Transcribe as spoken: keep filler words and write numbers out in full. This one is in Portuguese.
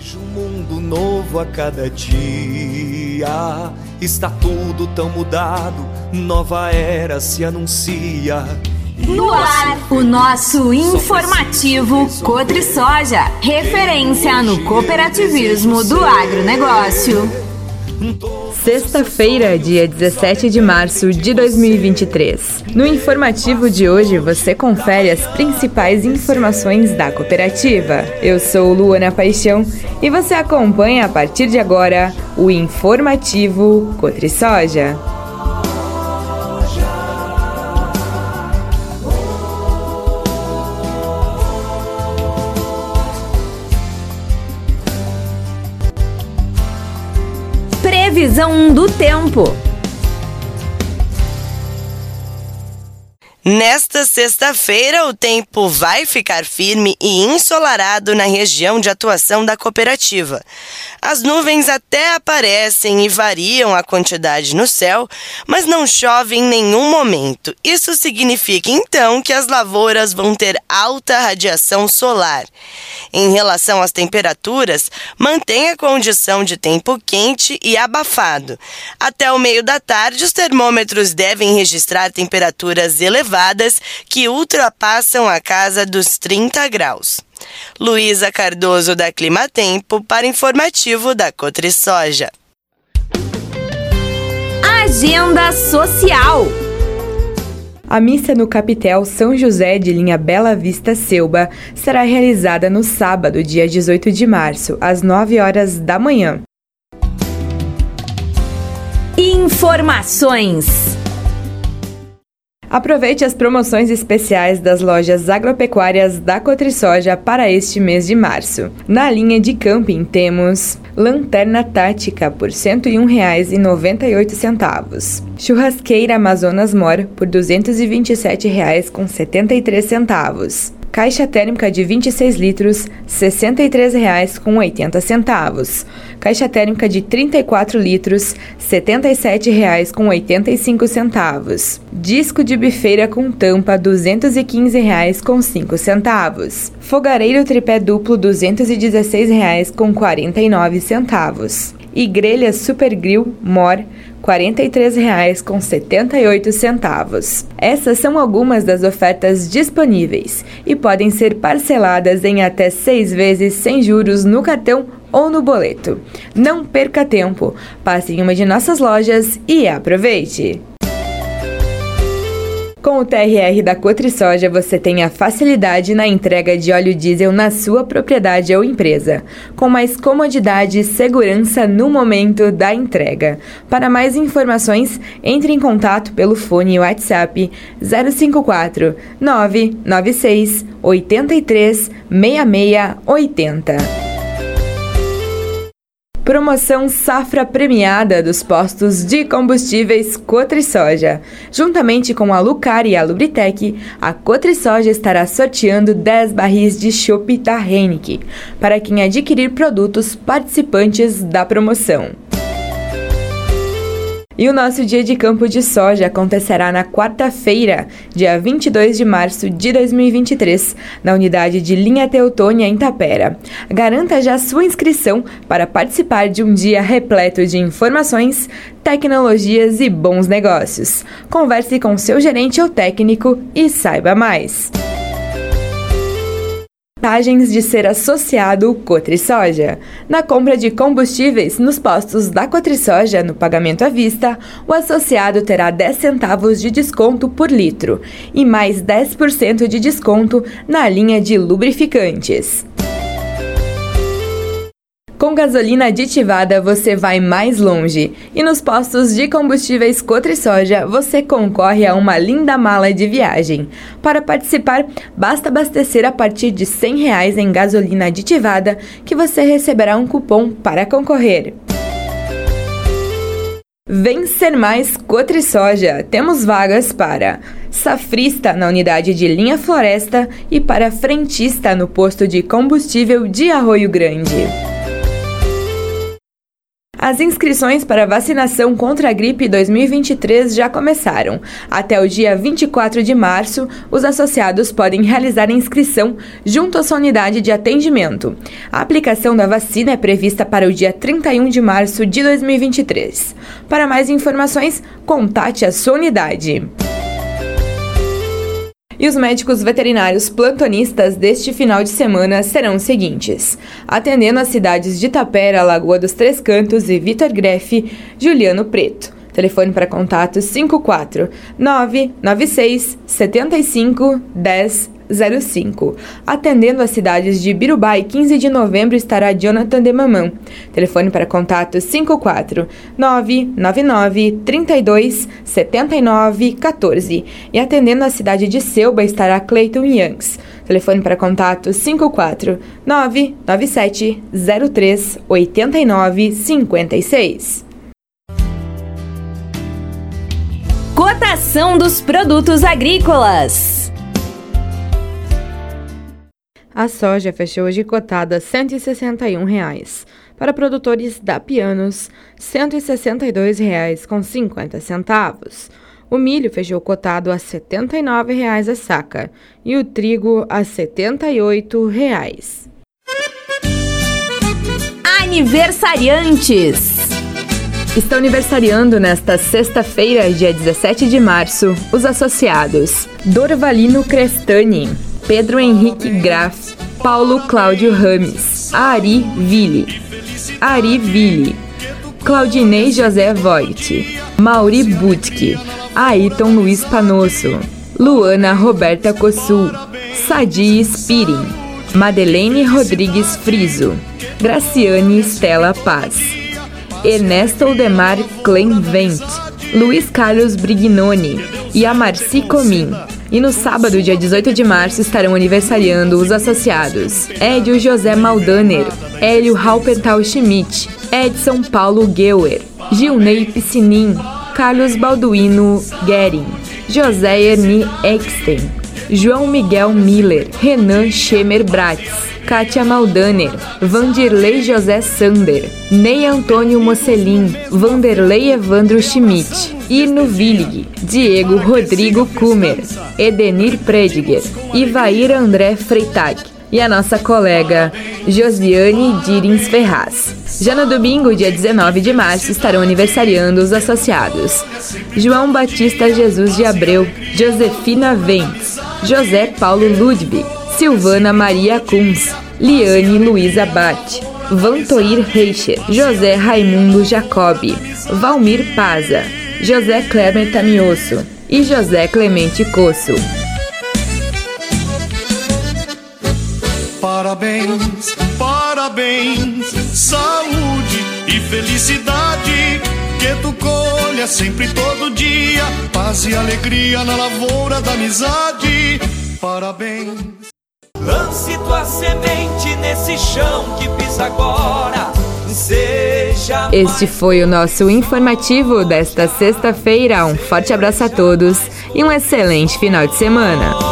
Vejo um mundo novo a cada dia. Está tudo tão mudado, nova era se anuncia. No ar, o nosso informativo Cotrisoja, referência no cooperativismo do agronegócio. Sexta-feira, dia dezessete de março de dois mil e vinte e três. No informativo de hoje, você confere as principais informações da cooperativa. Eu sou Luana Paixão e você acompanha a partir de agora o informativo Cotrisoja. Previsão do tempo. Nesta sexta-feira, o tempo vai ficar firme e ensolarado na região de atuação da cooperativa. As nuvens até aparecem e variam a quantidade no céu, mas não chove em nenhum momento. Isso significa, então, que as lavouras vão ter alta radiação solar. Em relação às temperaturas, mantém a condição de tempo quente e abafado. Até o meio da tarde, os termômetros devem registrar temperaturas elevadas que ultrapassam a casa dos trinta graus. Luísa Cardoso, da Climatempo, para informativo da Cotrisoja. Agenda social. A missa no Capitel São José de linha Bela Vista Selba será realizada no sábado, dia dezoito de março, às nove horas da manhã. Informações. Aproveite as promoções especiais das lojas agropecuárias da Cotrisoja para este mês de março. Na linha de camping temos lanterna tática por cento e um reais e noventa e oito centavos. Churrasqueira Amazonas Mor por duzentos e vinte e sete reais com setenta e três centavos. Caixa térmica de vinte e seis litros, sessenta e três reais com oitenta centavos. Caixa térmica de trinta e quatro litros, setenta e sete reais com oitenta e cinco centavos. Disco de bifeira com tampa, duzentos e quinze reais com cinco centavos. Fogareiro tripé duplo, duzentos e dezesseis reais com quarenta e nove centavos. E grelha Super Grill Mor, quarenta e três reais com setenta e oito centavos. Essas são algumas das ofertas disponíveis e podem ser parceladas em até seis vezes sem juros no cartão ou no boleto. Não perca tempo, passe em uma de nossas lojas e aproveite! Com o T R R da Cotrisoja, você tem a facilidade na entrega de óleo diesel na sua propriedade ou empresa, com mais comodidade e segurança no momento da entrega. Para mais informações, entre em contato pelo fone WhatsApp zero cinco quatro nove nove seis oito três seis seis oito zero. Promoção Safra Premiada dos postos de combustíveis Cotrisoja. Juntamente com a Lucar e a Lubritec, a Cotrisoja estará sorteando dez barris de chopp da Heineken para quem adquirir produtos participantes da promoção. E o nosso dia de campo de soja acontecerá na quarta-feira, dia vinte e dois de março de dois mil e vinte e três, na unidade de Linha Teutônia, em Tapera. Garanta já sua inscrição para participar de um dia repleto de informações, tecnologias e bons negócios. Converse com seu gerente ou técnico e saiba mais. Vantagens de ser associado Cotrisoja. Na compra de combustíveis nos postos da Cotrisoja, no pagamento à vista, o associado terá dez centavos de desconto por litro e mais dez por cento de desconto na linha de lubrificantes. Com gasolina aditivada, você vai mais longe. E nos postos de combustíveis Cotrisoja, você concorre a uma linda mala de viagem. Para participar, basta abastecer a partir de cem reais em gasolina aditivada, que você receberá um cupom para concorrer. Vem ser mais Cotrisoja. Temos vagas para safrista na unidade de Linha Floresta e para frentista no posto de combustível de Arroio Grande. As inscrições para vacinação contra a gripe dois mil e vinte e três já começaram. Até o dia vinte e quatro de março, os associados podem realizar a inscrição junto à sua unidade de atendimento. A aplicação da vacina é prevista para o dia trinta e um de março de dois mil e vinte e três. Para mais informações, contate a sua unidade. E os médicos veterinários plantonistas deste final de semana serão os seguintes: atendendo as cidades de Tapera, Lagoa dos Três Cantos e Vitor Grefe, Juliano Preto. Telefone para contato cinco quatro nove nove seis sete cinco um zero zero cinco. Atendendo as cidades de Birubá e quinze de novembro estará Jonathan de Mamão. Telefone para contato cinco quatro nove nove nove três dois sete nove um quatro. E atendendo a cidade de Selba estará Cleiton Youngs. Telefone para contato cinco quatro nove nove sete zero três oito nove cinco seis. Cotação dos produtos agrícolas. A soja fechou hoje cotada a cento e sessenta e um reais. Para produtores da Pianos, cento e sessenta e dois reais com cinquenta centavos. O milho fechou cotado a setenta e nove reais a saca e o trigo a setenta e oito reais. Aniversariantes. Estão aniversariando nesta sexta-feira, dia dezessete de março, os associados Dorvalino Crestani, Pedro Henrique Graf, Paulo Cláudio Rames, Ari Ville, Ari Ville, Claudinei José Voigt, Mauri Butke, Ayrton Luiz Panosso, Luana Roberta Cossul, Sadi Spirin, Madeleine Rodrigues Friso, Graciane Estela Paz, Ernesto Aldemar Clenvent, Luiz Carlos Brignoni e Amarci Comim. E no sábado, dia dezoito de março, estarão aniversariando os associados Édio José Maldaner, Hélio Halpertal Schmidt, Edson Paulo Geuer, Gilney Piscinin, Carlos Balduino Guerin, José Erni Eckstein, João Miguel Miller, Renan Schemer Bratz, Kátia Maldaner, Vandirlei José Sander, Ney Antônio Mocelin, Vanderlei Evandro Schmidt, Irno Villig, Diego Rodrigo Kumer, Edenir Prediger, Ivair André Freitag e a nossa colega Josiane Dirins Ferraz. Já no domingo, dia dezenove de março, estarão aniversariando os associados João Batista Jesus de Abreu, Josefina Ventes, José Paulo Ludwig, Silvana Maria Kunz, Liane Luiza Bate, Vantoir Reicher, José Raimundo Jacobi, Valmir Paza, José Cleber Tamioso e José Clemente Cosso. Parabéns, parabéns, saúde e felicidade, que tu colha sempre todo dia, paz e alegria na lavoura da amizade. Parabéns. Lance tua semente nesse chão que pisa agora. Seja Este foi o nosso informativo desta sexta-feira. Um forte abraço a todos e um excelente final de semana.